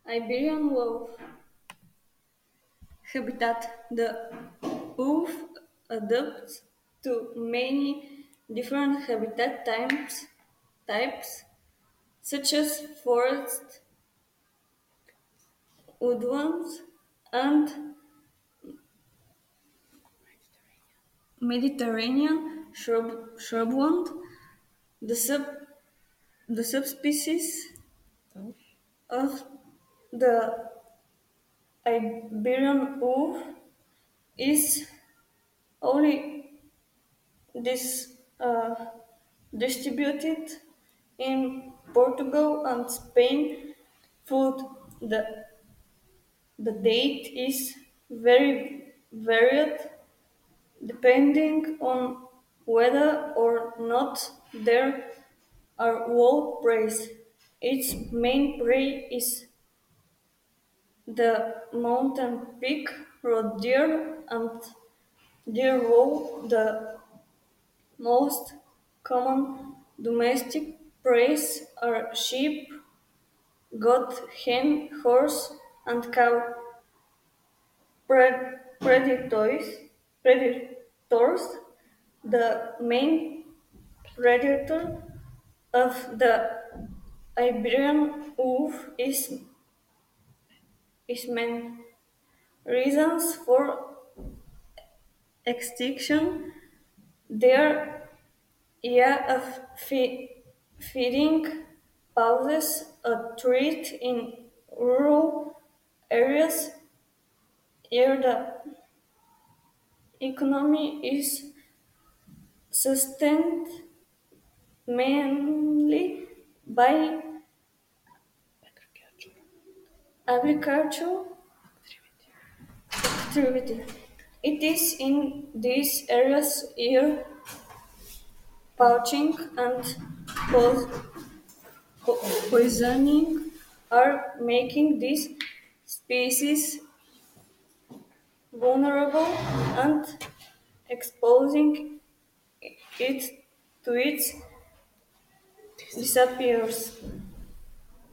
Iberian wolf habitat. The wolf adapts to many different habitat types such as forest, woodlands, and Mediterranean shrubland. The, sub, the subspecies of the Iberian wolf is only distributed in Portugal and Spain. Food the the date is very varied depending on whether or not there are wolf prey. Its main prey is the mountain pig, roe deer, and deer wolf. The most common domestic prey are sheep, goat, hen, horse, and cow. Predators, the main predator of the Iberian wolf is man. Reasons for extinction: their year of feeding poses a threat in rural areas where the economy is sustained mainly by agricultural activity. It is in these areas where poaching and po- poisoning are making these species vulnerable and exposing it to its disappears.